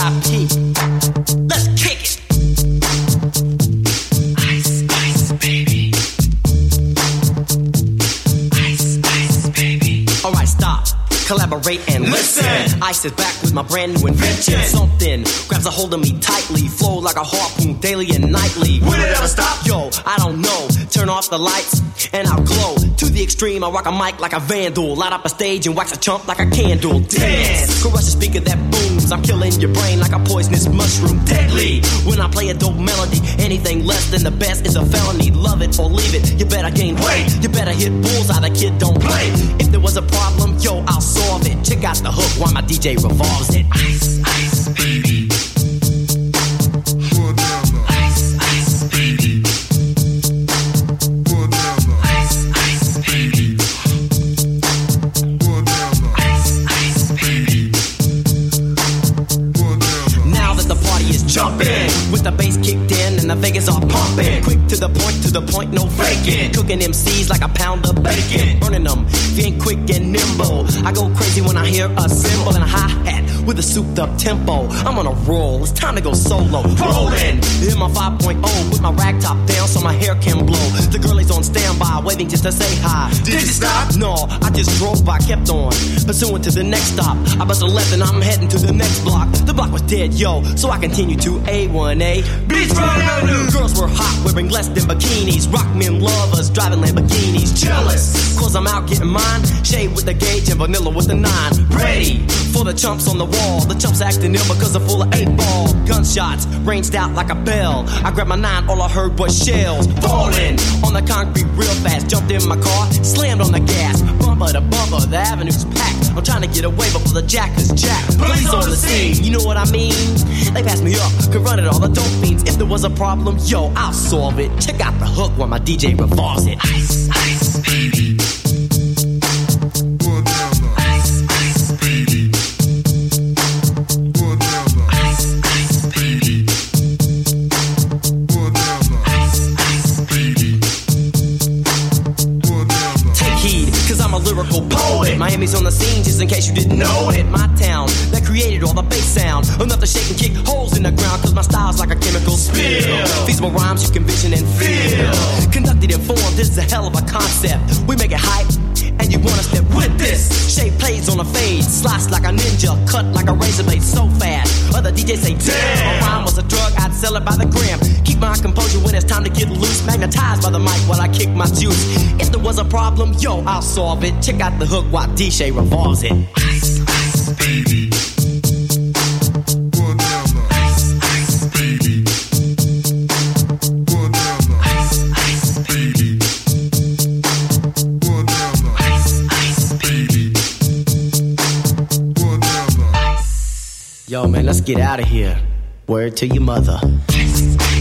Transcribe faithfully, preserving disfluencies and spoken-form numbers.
I P. Let's kick it. Ice, ice, baby. Ice, ice, baby. All right, stop. Collaborate and listen. listen. Ice is back with my brand new invention. Something grabs a hold of me tightly, flow like a harpoon daily and nightly. Will it ever stop? Yo, I don't know. Turn off the lights and I'll glow. To the extreme, I rock a mic like a vandal. Light up a stage and wax a chump like a candle. Dance, crush a speaker that booms. I'm killing your brain like a poisonous mushroom. Deadly, when I play a dope melody. Anything less than the best is a felony. Love it or leave it, you better gain weight. You better hit bullseye, the kid don't play. If there was a problem, yo, I'll solve it. Check out the hook while my D J revolves it. Ice, ice, baby. Ice, ice, baby. Ice, ice, baby. Ice, ice, baby. Now that the party is jumping, with the bass kicked in and the Vegas are pumping. Quick to the point, to the point, no faking. Cooking M Cs like a pound of bacon. Burning them, being quick and nimble. I go crazy when I hear a cymbal and a hi-hat with a souped up tempo. I'm on a roll, it's time to go solo. Rolling in my five point oh with my rag top down so my hair can blow. The girl is on standby, waiting just to say hi. Did you stop? No, I just drove by, kept on pursuing to the next stop. I bust a left and I'm heading to the next block. The block was dead, yo, so I continued to A one A. Beachfront Avenue. Girls were hot, wearing less than bikinis. Rock men lovers, driving Lamborghinis. Jealous, cause I'm out getting mine. Shade with the gauge and vanilla with the nine. Ready for the chumps on the wall. The chumps acting ill because they're full of eight ball. Gunshots ranged out like a bell. I grabbed my nine, all I heard was shells falling on the concrete real fast. Jumped in my car, slammed on the gas. Bumper to bumper, the avenue's packed. I'm trying to get away before the jack is jacked. Police on the scene, you know what I mean? They passed me up, could run it all the dope fiends. If there was a problem, yo, I'll solve it. Check out the hook while my D J revolves it. Ice, ice, baby. Lyrical poet. Miami's on the scene, just in case you didn't know it. My town that created all the bass sound. Enough to shake and kick holes in the ground, cause my style's like a chemical spill. Feasible rhymes you can vision and feel. Conducted and formed, this is a hell of a concept. We make it hype, and you wanna step with this. Shape plays on a fade, slice like a ninja, cut like a razor blade so fast. Other D Js say, damn, a rhyme was a drug, I'd sell it by the gram. Keep my composure when it's time to get loose. Magnetized by the mic while I kick my juice. If there was a problem, yo, I'll solve it. Check out the hook while D J revolves it. Ice, ice, baby. Ice, ice, baby. Ice, ice, baby. Ice, ice, baby. Yo, man, let's get out of here. Word to your mother. Ice, ice.